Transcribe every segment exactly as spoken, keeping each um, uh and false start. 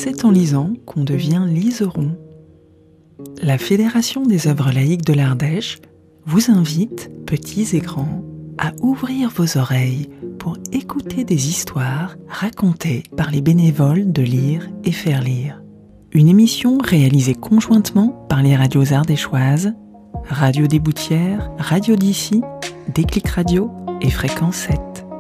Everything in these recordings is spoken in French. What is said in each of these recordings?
c'est en lisant qu'on devient liseron. La Fédération des œuvres laïques de l'Ardèche vous invite, petits et grands, à ouvrir vos oreilles pour écouter des histoires racontées par les bénévoles de Lire et Faire Lire. Une émission réalisée conjointement par les radios ardéchoises, Radio des Boutières, Radio d'ici, Déclic Radio et Fréquence sept.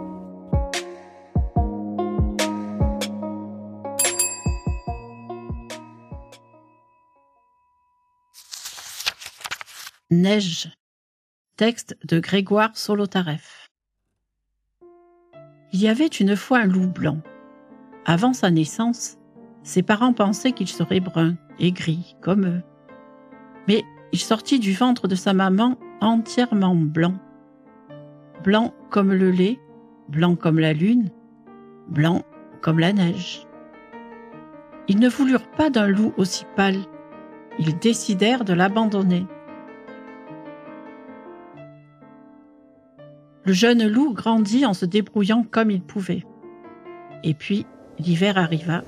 Neige. Texte de Grégoire Solotareff. Il y avait une fois un loup blanc. Avant sa naissance, ses parents pensaient qu'il serait brun et gris comme eux. Mais il sortit du ventre de sa maman entièrement blanc. Blanc comme le lait, blanc comme la lune, blanc comme la neige. Ils ne voulurent pas d'un loup aussi pâle. Ils décidèrent de l'abandonner. Le jeune loup grandit en se débrouillant comme il pouvait. Et puis, l'hiver arriva.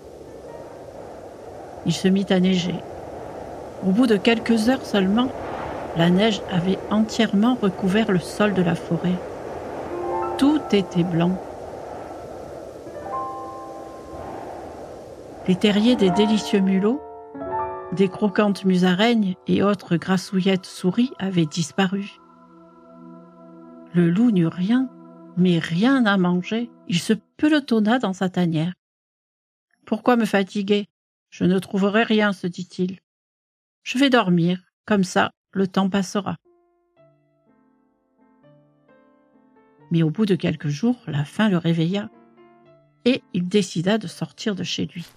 Il se mit à neiger. Au bout de quelques heures seulement, la neige avait entièrement recouvert le sol de la forêt. Tout était blanc. Les terriers des délicieux mulots, des croquantes musaraignes et autres grassouillettes souris avaient disparu. Le loup n'eut rien, mais rien à manger. Il se pelotonna dans sa tanière. « Pourquoi me fatiguer ? Je ne trouverai rien, se dit-il. Je vais dormir, comme ça, le temps passera. » Mais au bout de quelques jours, la faim le réveilla, et il décida de sortir de chez lui.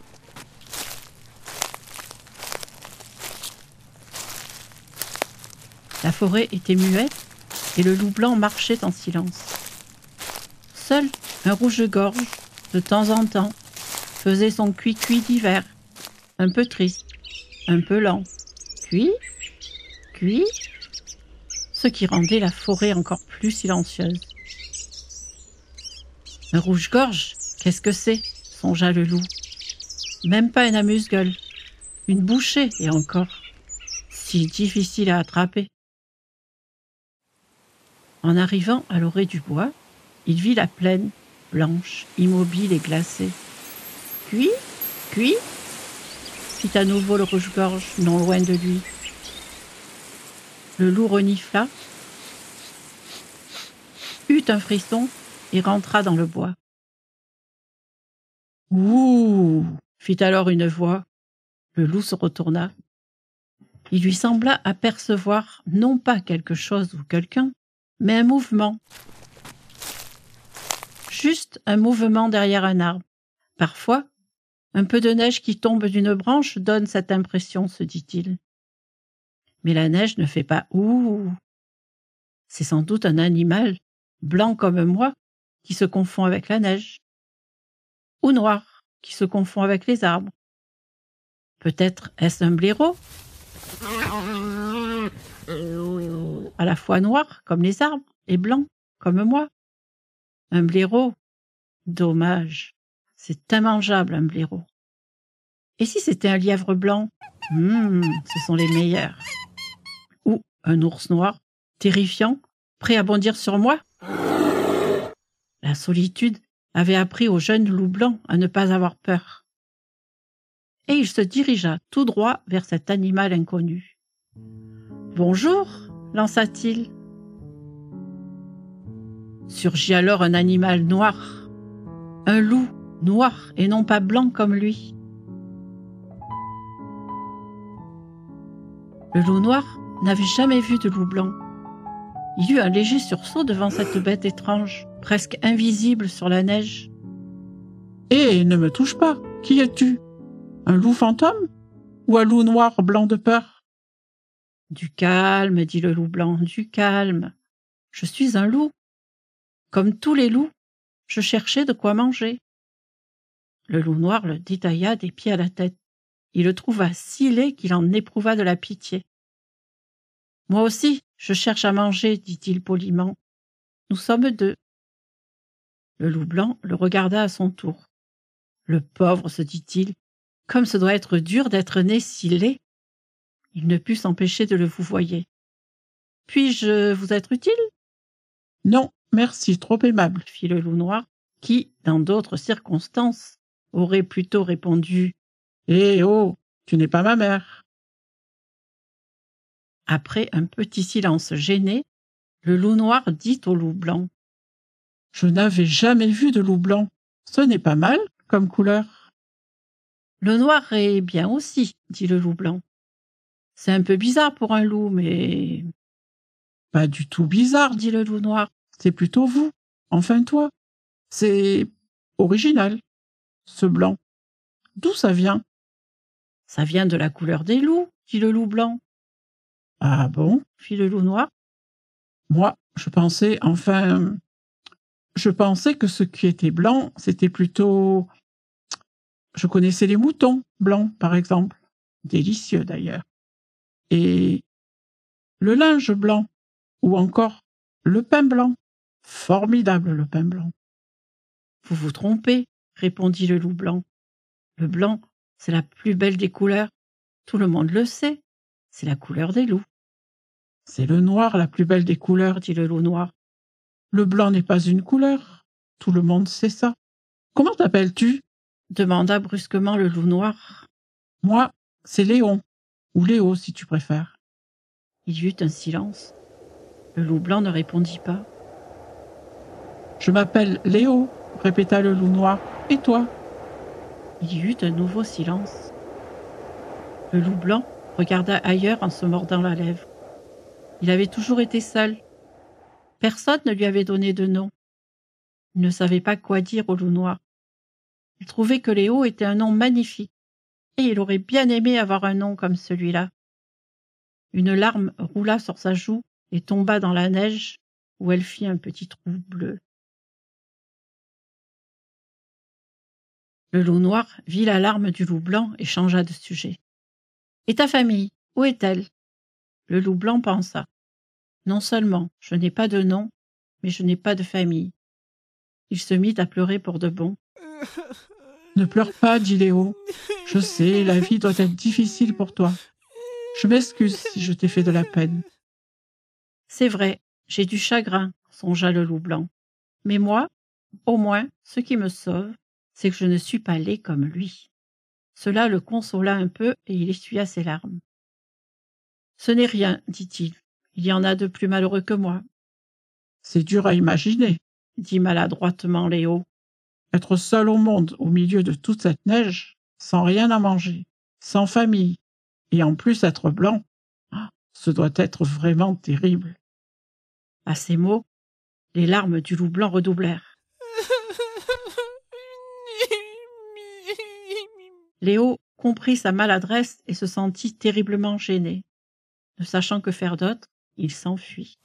La forêt était muette, et le loup blanc marchait en silence. Seul un rouge-gorge, de temps en temps, faisait son cuit-cuit d'hiver, un peu triste, un peu lent. Cuit, cuit, ce qui rendait la forêt encore plus silencieuse. Un rouge-gorge, qu'est-ce que c'est ? Songea le loup. Même pas une amuse-gueule, une bouchée et encore, si difficile à attraper. En arrivant à l'orée du bois, il vit la plaine, blanche, immobile et glacée. « Cuit, cuit » fit à nouveau le rouge-gorge, non loin de lui. Le loup renifla, eut un frisson et rentra dans le bois. « Ouh » fit alors une voix. Le loup se retourna. Il lui sembla apercevoir non pas quelque chose ou quelqu'un, mais un mouvement. Juste un mouvement derrière un arbre. Parfois, un peu de neige qui tombe d'une branche donne cette impression, se dit-il. Mais la neige ne fait pas « ouh ». C'est sans doute un animal, blanc comme moi, qui se confond avec la neige. Ou noir, qui se confond avec les arbres. Peut-être est-ce un blaireau ? À la fois noir comme les arbres et blanc comme moi. Un blaireau, dommage, c'est immangeable un blaireau. Et si c'était un lièvre blanc ? Hum, ce sont les meilleurs. Ou un ours noir, terrifiant, prêt à bondir sur moi ? La solitude avait appris au jeune loup blanc à ne pas avoir peur. Et il se dirigea tout droit vers cet animal inconnu. « Bonjour » lança-t-il. Surgit alors un animal noir, un loup noir et non pas blanc comme lui. Le loup noir n'avait jamais vu de loup blanc. Il eut un léger sursaut devant cette bête étrange, presque invisible sur la neige. « Hé, ne me touche pas, qui es-tu ? Un loup fantôme ? Ou un loup noir blanc de peur ?» « Du calme, dit le loup blanc, du calme. Je suis un loup. Comme tous les loups, je cherchais de quoi manger. » Le loup noir le détailla des pieds à la tête. Il le trouva si laid qu'il en éprouva de la pitié. « Moi aussi, je cherche à manger, dit-il poliment. Nous sommes deux. » Le loup blanc le regarda à son tour. « Le pauvre, se dit-il, Comme ce doit être dur d'être né si laid. Il ne put s'empêcher de le vouvoyer. Puis-je vous être utile? Non, merci, trop aimable, fit le loup noir, qui, dans d'autres circonstances, aurait plutôt répondu « Eh oh, tu n'es pas ma mère !» Après un petit silence gêné, le loup noir dit au loup blanc « Je n'avais jamais vu de loup blanc. Ce n'est pas mal comme couleur. » « Le noir est bien aussi, dit le loup blanc. C'est un peu bizarre pour un loup, mais... »« Pas du tout bizarre, dit le loup noir. C'est plutôt vous, enfin toi. C'est original, ce blanc. D'où ça vient? » ?»« Ça vient de la couleur des loups, dit le loup blanc. »« Ah bon? » fit le loup noir. « Moi, je pensais, enfin... Je pensais que ce qui était blanc, c'était plutôt... Je connaissais les moutons blancs, par exemple. Délicieux, d'ailleurs. Et le linge blanc, ou encore le pain blanc. Formidable, le pain blanc. »« Vous vous trompez, répondit le loup blanc. Le blanc, c'est la plus belle des couleurs. Tout le monde le sait. C'est la couleur des loups. »« C'est le noir, la plus belle des couleurs, dit le loup noir. »« Le blanc n'est pas une couleur. Tout le monde sait ça. Comment t'appelles-tu? » demanda brusquement le loup noir. « Moi, c'est Léon, ou Léo si tu préfères. » Il y eut un silence. Le loup blanc ne répondit pas. « Je m'appelle Léo, répéta le loup noir. Et toi? » Il y eut un nouveau silence. Le loup blanc regarda ailleurs en se mordant la lèvre. Il avait toujours été seul. Personne ne lui avait donné de nom. Il ne savait pas quoi dire au loup noir. Il trouvait que Léo était un nom magnifique, et il aurait bien aimé avoir un nom comme celui-là. Une larme roula sur sa joue et tomba dans la neige, où elle fit un petit trou bleu. Le loup noir vit la larme du loup blanc et changea de sujet. « Et ta famille, où est-elle » Le loup blanc pensa. « Non seulement je n'ai pas de nom, mais je n'ai pas de famille. » Il se mit à pleurer pour de bon. « Ne pleure pas, dit Léo. Je sais, la vie doit être difficile pour toi. Je m'excuse si je t'ai fait de la peine. »« C'est vrai, j'ai du chagrin, songea le loup blanc. Mais moi, au moins, ce qui me sauve, c'est que je ne suis pas laid comme lui. » Cela le consola un peu et il essuya ses larmes. « Ce n'est rien, dit-il. Il y en a de plus malheureux que moi. »« C'est dur à imaginer, dit maladroitement Léo. Être seul au monde, au milieu de toute cette neige, sans rien à manger, sans famille, et en plus être blanc, ce doit être vraiment terrible. » À ces mots, les larmes du loup blanc redoublèrent. Léo comprit sa maladresse et se sentit terriblement gêné. Ne sachant que faire d'autre, il s'enfuit.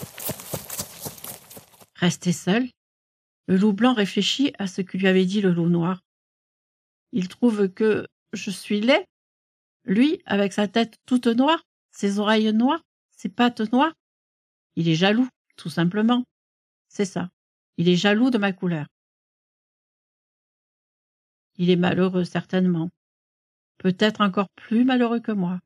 Resté seul, le loup blanc réfléchit à ce que lui avait dit le loup noir. Il trouve que je suis laid, lui avec sa tête toute noire, ses oreilles noires, ses pattes noires. Il est jaloux, tout simplement. C'est ça, il est jaloux de ma couleur. Il est malheureux, certainement. Peut-être encore plus malheureux que moi.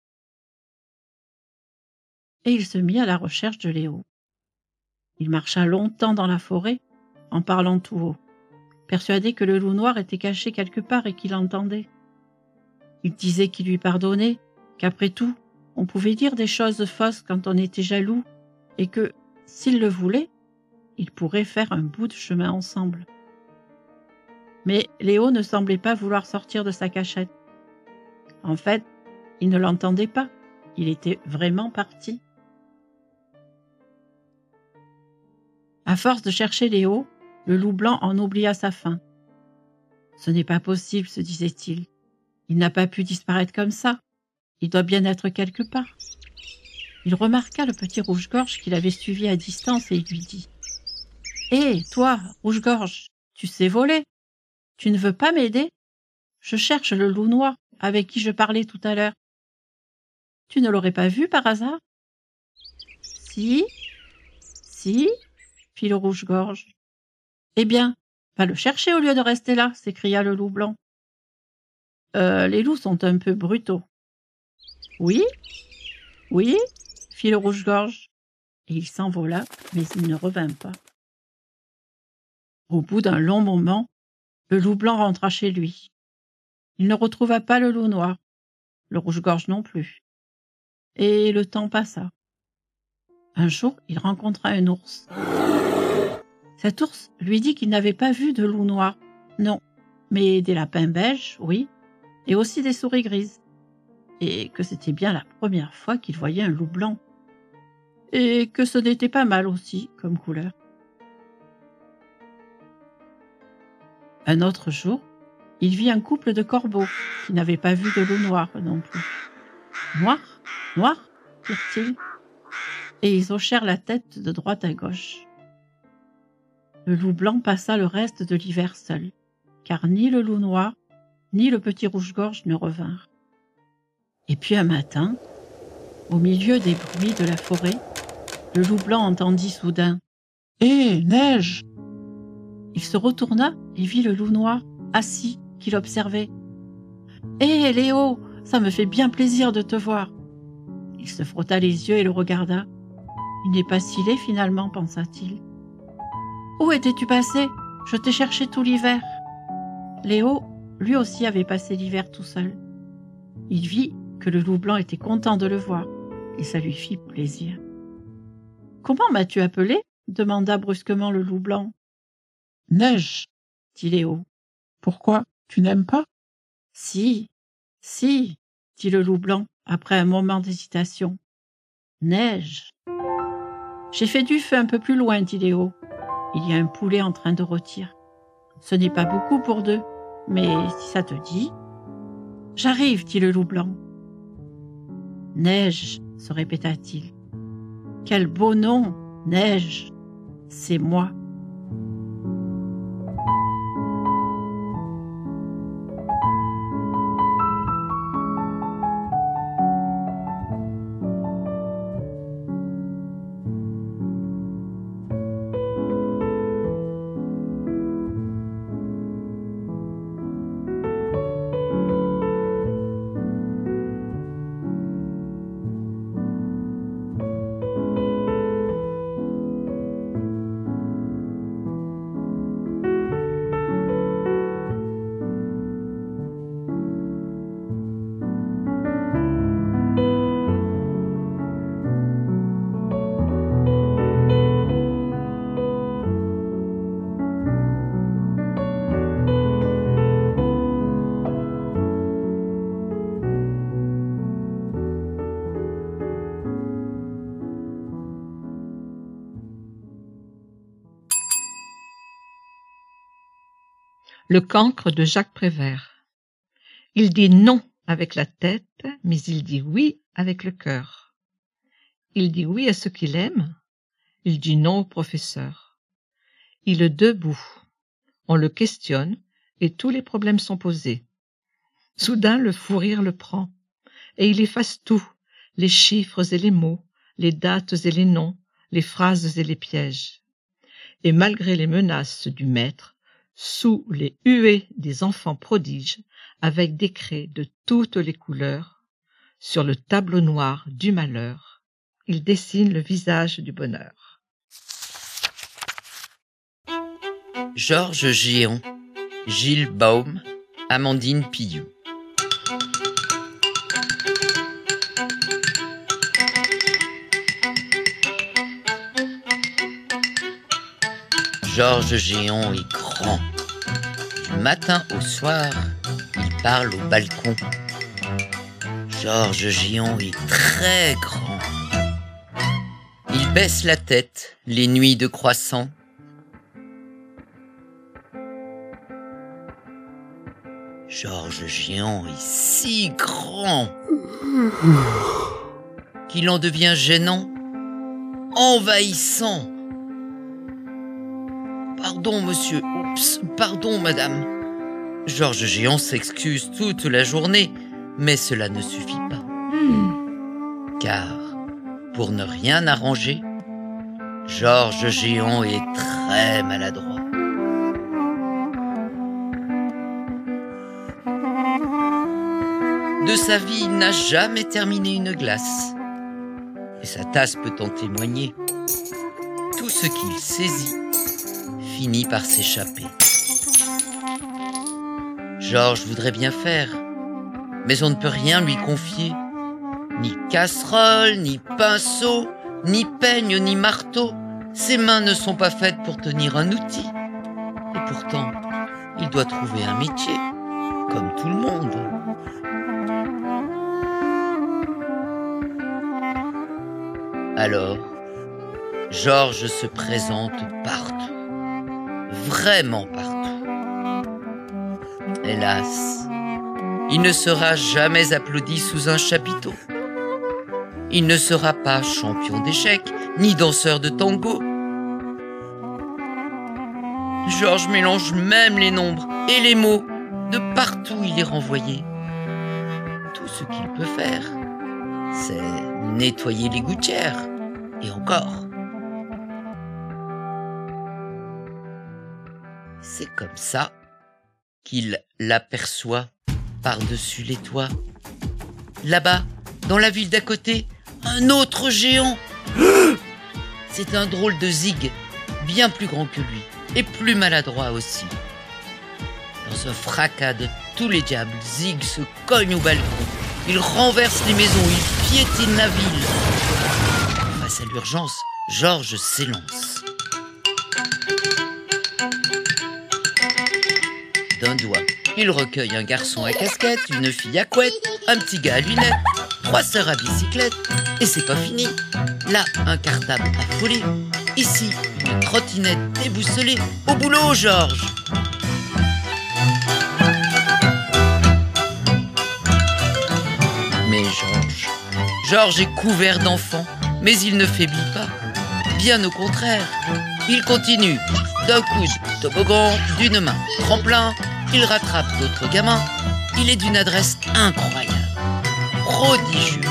Et il se mit à la recherche de Léo. Il marcha longtemps dans la forêt, en parlant tout haut, persuadé que le loup noir était caché quelque part et qu'il entendait. Il disait qu'il lui pardonnait, qu'après tout, on pouvait dire des choses fausses quand on était jaloux, et que, s'il le voulait, ils pourraient faire un bout de chemin ensemble. Mais Léo ne semblait pas vouloir sortir de sa cachette. En fait, il ne l'entendait pas. Il était vraiment parti. À force de chercher Léo, le loup blanc en oublia sa faim. Ce n'est pas possible, se disait-il. Il n'a pas pu disparaître comme ça. Il doit bien être quelque part. Il remarqua le petit rouge-gorge qu'il avait suivi à distance et il lui dit « Hé, toi, rouge-gorge, tu sais voler. Tu ne veux pas m'aider? Je cherche le loup noir avec qui je parlais tout à l'heure. Tu ne l'aurais pas vu par hasard ?»« Si, si, fit le rouge-gorge. »« Eh bien, va le chercher au lieu de rester là, s'écria le loup blanc. » Euh, les loups sont un peu brutaux. Oui, oui, fit le rouge-gorge, et il s'envola, mais il ne revint pas. Au bout d'un long moment, le loup blanc rentra chez lui. Il ne retrouva pas le loup noir, le rouge-gorge non plus. Et le temps passa. Un jour, il rencontra un ours. Cet ours lui dit qu'il n'avait pas vu de loup noir, non, mais des lapins beiges, oui, et aussi des souris grises, et que c'était bien la première fois qu'il voyait un loup blanc, et que ce n'était pas mal aussi comme couleur. Un autre jour, il vit un couple de corbeaux qui n'avaient pas vu de loup noir non plus. « Noir, noir » dirent-ils, et ils hochèrent la tête de droite à gauche. Le loup blanc passa le reste de l'hiver seul, car ni le loup noir, ni le petit rouge-gorge ne revinrent. Et puis un matin, au milieu des bruits de la forêt, le loup blanc entendit soudain « Hé, Neige !» Il se retourna et vit le loup noir, assis, qui l'observait. « Hé, Léo, ça me fait bien plaisir de te voir !» Il se frotta les yeux et le regarda. « Il n'est pas si laid finalement, pensa-t-il. »« Où étais-tu passé ? Je t'ai cherché tout l'hiver. » Léo, lui aussi, avait passé l'hiver tout seul. Il vit que le loup blanc était content de le voir, et ça lui fit plaisir. « Comment m'as-tu appelé ? » demanda brusquement le loup blanc. « Neige !» dit Léo. « Pourquoi ? Tu n'aimes pas ?»« Si, si, dit le loup blanc, après un moment d'hésitation. « Neige !»« J'ai fait du feu un peu plus loin, dit Léo. Il y a un poulet en train de rôtir. Ce n'est pas beaucoup pour deux, mais si ça te dit... »« J'arrive, dit le loup blanc. »« Neige, se répéta-t-il. Quel beau nom, Neige, c'est moi. » Le cancre de Jacques Prévert. Il dit non avec la tête, mais il dit oui avec le cœur. Il dit oui à ce qu'il aime, il dit non au professeur. Il est debout, on le questionne et tous les problèmes sont posés. Soudain le fou rire le prend, et il efface tout, les chiffres et les mots, les dates et les noms, les phrases et les pièges. Et malgré les menaces du maître, sous les huées des enfants prodiges, avec des craies de toutes les couleurs, sur le tableau noir du malheur, il dessine le visage du bonheur. Georges Géon, Gilles Baum, Amandine Pillou. Georges Géon est grand. Du matin au soir, il parle au balcon. Georges Géon est très grand. Il baisse la tête les nuits de croissant. Georges Géon est si grand qu'il en devient gênant, envahissant. Pardon, monsieur. Oups, pardon, madame. Georges Géon s'excuse toute la journée, mais cela ne suffit pas. Car, pour ne rien arranger, Georges Géon est très maladroit. De sa vie, il n'a jamais terminé une glace. Et sa tasse peut en témoigner. Tout ce qu'il saisit finit par s'échapper. Georges voudrait bien faire, mais on ne peut rien lui confier. Ni casserole, ni pinceau, ni peigne, ni marteau. Ses mains ne sont pas faites pour tenir un outil. Et pourtant, il doit trouver un métier, comme tout le monde. Alors, Georges se présente partout, vraiment partout. Hélas, il ne sera jamais applaudi sous un chapiteau. Il ne sera pas champion d'échecs, ni danseur de tango. Georges mélange même les nombres et les mots. De partout il est renvoyé. Tout ce qu'il peut faire, c'est nettoyer les gouttières. Et encore. C'est comme ça qu'il l'aperçoit par-dessus les toits. Là-bas, dans la ville d'à côté, un autre géant. C'est un drôle de Zig, bien plus grand que lui, et plus maladroit aussi. Dans ce fracas de tous les diables, Zig se cogne au balcon. Il renverse les maisons, il piétine la ville. Face à l'urgence, Georges s'élance. D'un doigt, il recueille un garçon à casquette, une fille à couette, un petit gars à lunettes, trois sœurs à bicyclette. Et c'est pas fini. Là, un cartable affolé. Ici, une trottinette déboussolée. Au boulot, Georges! Mais Georges, Georges est couvert d'enfants, mais il ne faiblit pas. Bien au contraire, il continue. D'un coude, toboggan, d'une main, tremplin, il rattrape d'autres gamins. Il est d'une adresse incroyable, prodigieuse.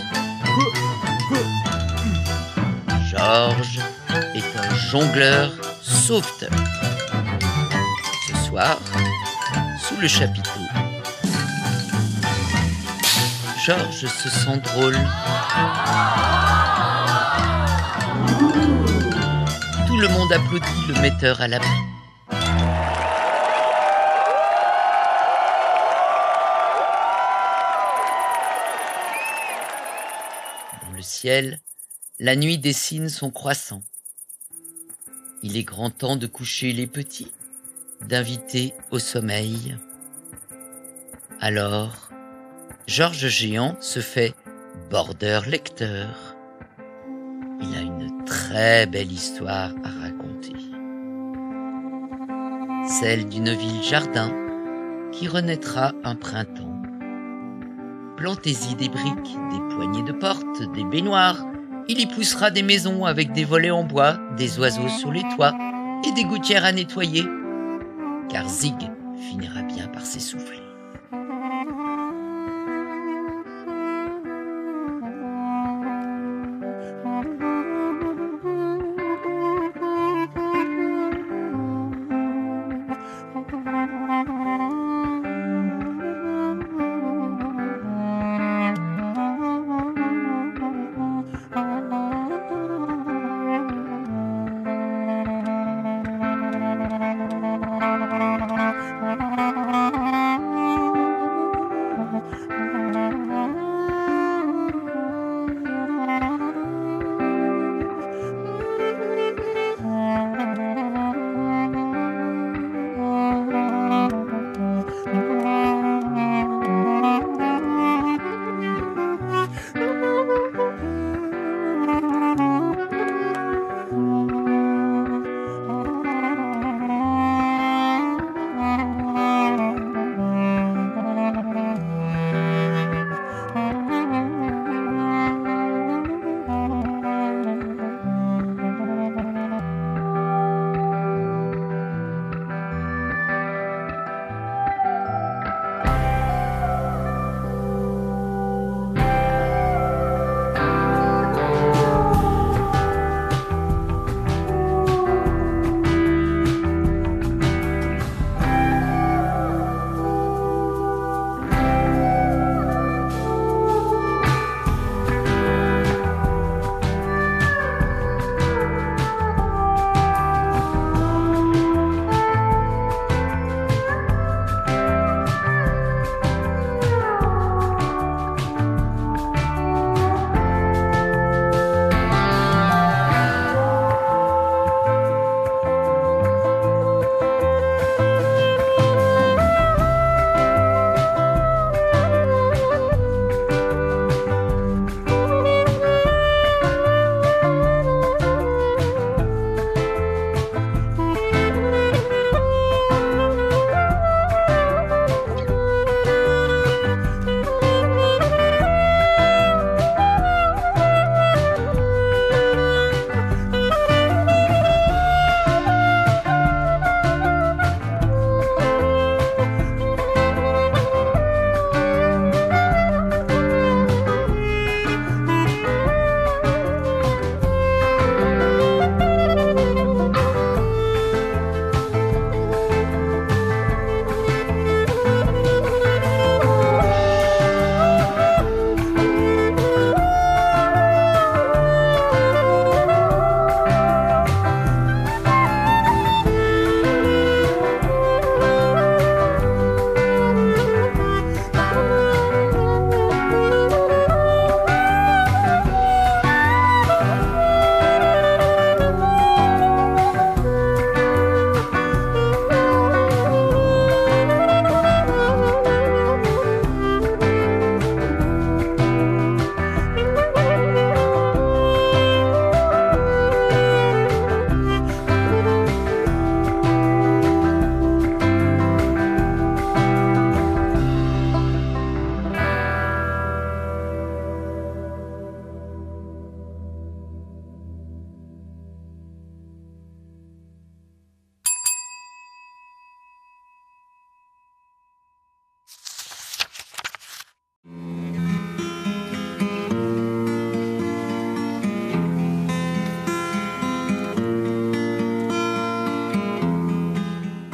Georges est un jongleur sauveteur. Ce soir, sous le chapiteau, Georges se sent drôle. Tout le monde applaudit le metteur à l'abri. Dans le ciel, la nuit dessine son croissant. Il est grand temps de coucher les petits, d'inviter au sommeil. Alors, Georges Géant se fait border lecteur. Il a une très belle histoire à raconter. Celle d'une ville-jardin qui renaîtra un printemps. Plantez-y des briques, des poignées de porte, des baignoires. Il y poussera des maisons avec des volets en bois, des oiseaux sur les toits et des gouttières à nettoyer. Car Zig finira bien par s'essouffler.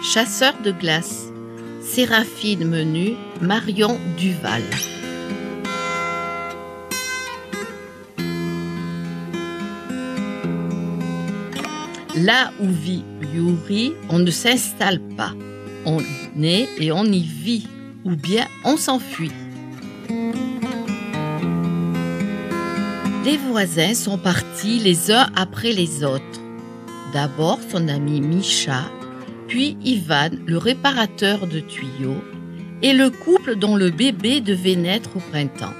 Chasseurs de glace, Séraphine Menu, Marion Duval. Là où vit Yuri, on ne s'installe pas. On naît et on y vit, ou bien on s'enfuit. Les voisins sont partis les uns après les autres. D'abord son ami Micha, puis Ivan, le réparateur de tuyaux, et le couple dont le bébé devait naître au printemps.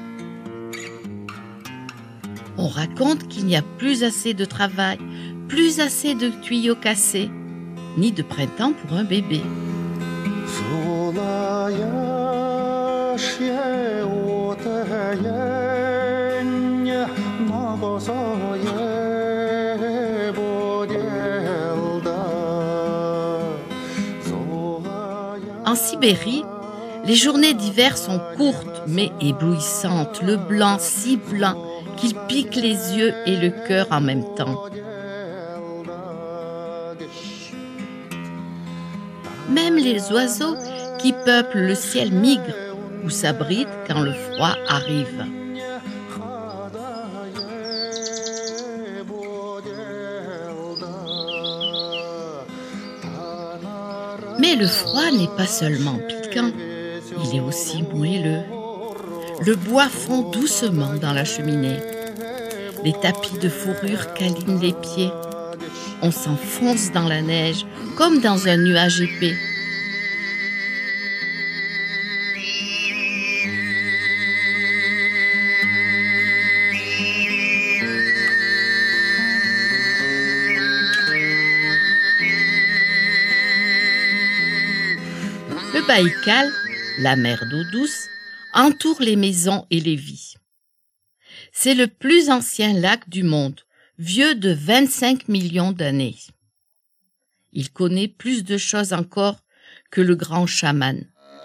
On raconte qu'il n'y a plus assez de travail, plus assez de tuyaux cassés, ni de printemps pour un bébé. En Sibérie, les journées d'hiver sont courtes mais éblouissantes, le blanc si blanc qu'il pique les yeux et le cœur en même temps. Même les oiseaux qui peuplent le ciel migrent ou s'abritent quand le froid arrive. Mais le froid n'est pas seulement piquant, il est aussi moelleux. Le bois fond doucement dans la cheminée. Les tapis de fourrure câlinent les pieds. On s'enfonce dans la neige comme dans un nuage épais. Le Baïkal, la mer d'eau douce, entoure les maisons et les vies. C'est le plus ancien lac du monde, vieux de vingt-cinq millions d'années. Il connaît plus de choses encore que le grand chaman.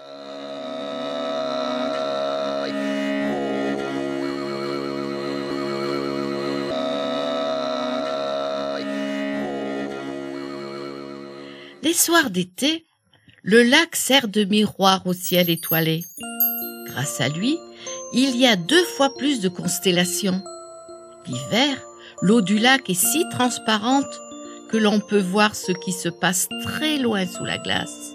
Les soirs d'été, le lac sert de miroir au ciel étoilé. Grâce à lui, il y a deux fois plus de constellations. L'hiver, l'eau du lac est si transparente que l'on peut voir ce qui se passe très loin sous la glace.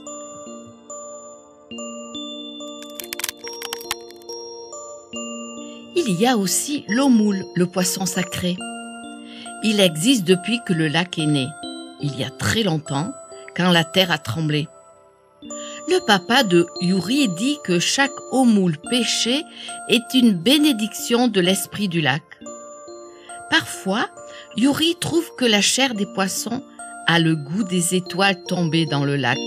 Il y a aussi l'eau moule, le poisson sacré. Il existe depuis que le lac est né, il y a très longtemps, quand la terre a tremblé. Le papa de Yuri dit que chaque eau moule pêchée est une bénédiction de l'esprit du lac. Parfois, Yuri trouve que la chair des poissons a le goût des étoiles tombées dans le lac.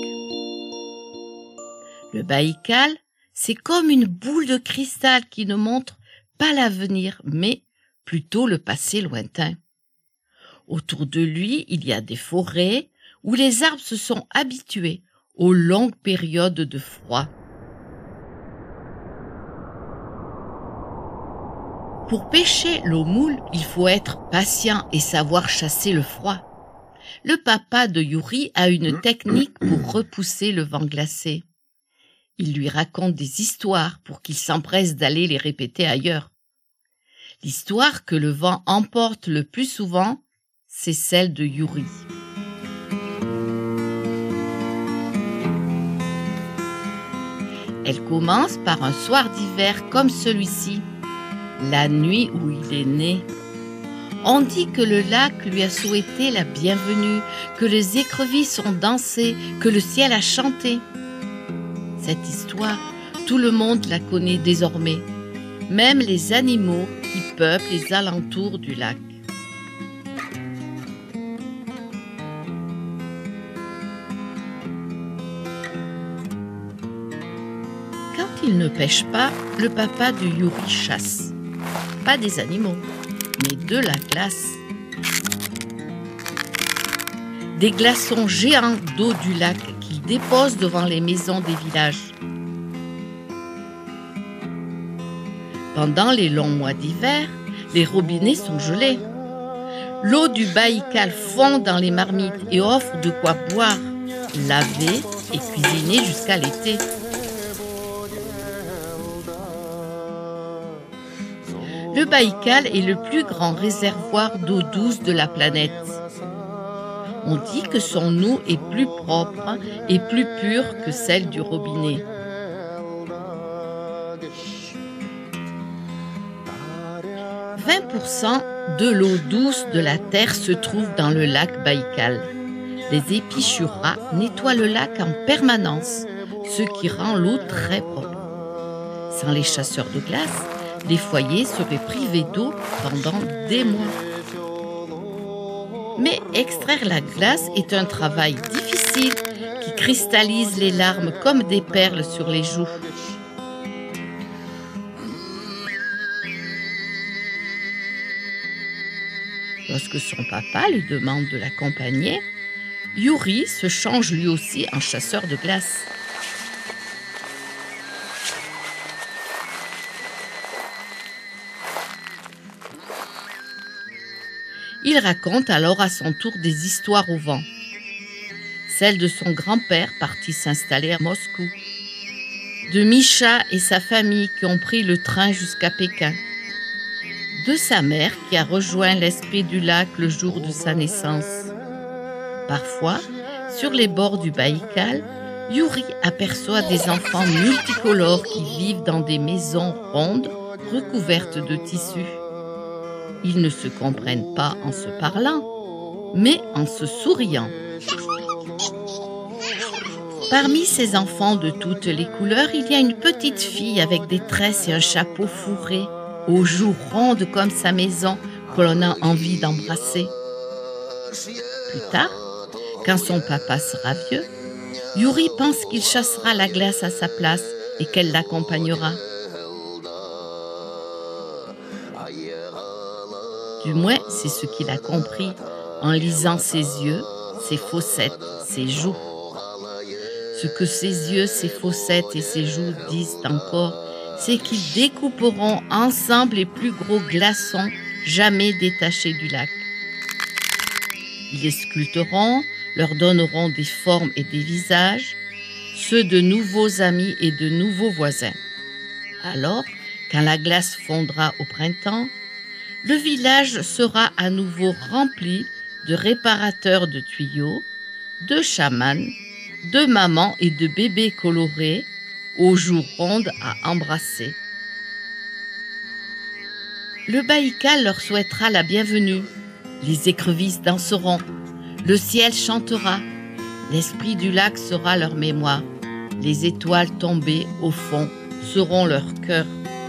Le Baïkal, c'est comme une boule de cristal qui ne montre pas l'avenir, mais plutôt le passé lointain. Autour de lui, il y a des forêts où les arbres se sont habitués aux longues périodes de froid. Pour pêcher l'eau moule, il faut être patient et savoir chasser le froid. Le papa de Yuri a une technique pour repousser le vent glacé. Il lui raconte des histoires pour qu'il s'empresse d'aller les répéter ailleurs. L'histoire que le vent emporte le plus souvent, c'est celle de Yuri. Elle commence par un soir d'hiver comme celui-ci, la nuit où il est né. On dit que le lac lui a souhaité la bienvenue, que les écrevisses ont dansé, que le ciel a chanté. Cette histoire, tout le monde la connaît désormais, même les animaux qui peuplent les alentours du lac. Quand il ne pêche pas, le papa de Yuri chasse. Pas des animaux, mais de la glace. Des glaçons géants d'eau du lac qu'il dépose devant les maisons des villages. Pendant les longs mois d'hiver, les robinets sont gelés. L'eau du Baïkal fond dans les marmites et offre de quoi boire. laver et cuisiner jusqu'à l'été. Le Baïkal est le plus grand réservoir d'eau douce de la planète. On dit que son eau est plus propre et plus pure que celle du robinet. vingt pour cent de l'eau douce de la Terre se trouve dans le lac Baïkal. Les épichuras nettoient le lac en permanence, ce qui rend l'eau très propre. Sans les chasseurs de glace, les foyers seraient privés d'eau pendant des mois. Mais extraire la glace est un travail difficile qui cristallise les larmes comme des perles sur les joues. Lorsque son papa lui demande de l'accompagner, Yuri se change lui aussi en chasseur de glace. Il raconte alors à son tour des histoires au vent. Celle de son grand-père parti s'installer à Moscou, de Misha et sa famille qui ont pris le train jusqu'à Pékin, de sa mère qui a rejoint l'esprit du lac le jour de sa naissance. Parfois, sur les bords du Baïkal, Yuri aperçoit des enfants multicolores qui vivent dans des maisons rondes recouvertes de tissus. Ils ne se comprennent pas en se parlant, mais en se souriant. Parmi ces enfants de toutes les couleurs, il y a une petite fille avec des tresses et un chapeau fourré, aux joues rondes comme sa maison que l'on a envie d'embrasser. Plus tard, quand son papa sera vieux, Yuri pense qu'il chassera la glace à sa place et qu'elle l'accompagnera. Du moins, c'est ce qu'il a compris en lisant ses yeux, ses fossettes, ses joues. Ce que ses yeux, ses fossettes et ses joues disent encore, c'est qu'ils découperont ensemble les plus gros glaçons jamais détachés du lac. Ils les sculpteront, leur donneront des formes et des visages, ceux de nouveaux amis et de nouveaux voisins. Alors, quand la glace fondra au printemps, le village sera à nouveau rempli de réparateurs de tuyaux, de chamans, de mamans et de bébés colorés, aux joues rondes à embrasser. Le Baïkal leur souhaitera la bienvenue. Les écrevisses danseront, le ciel chantera, l'esprit du lac sera leur mémoire. Les étoiles tombées au fond seront leur cœur.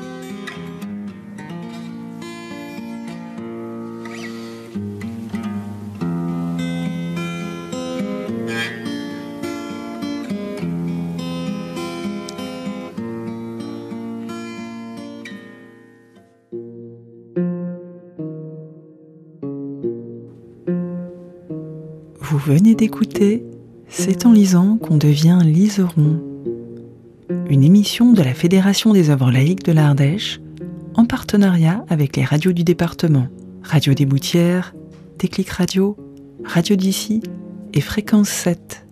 Vous venez d'écouter C'est en lisant qu'on devient liseron, une émission de la Fédération des œuvres laïques de l'Ardèche en partenariat avec les radios du département, Radio des Boutières, Déclic Radio, Radio d'ici et Fréquence sept.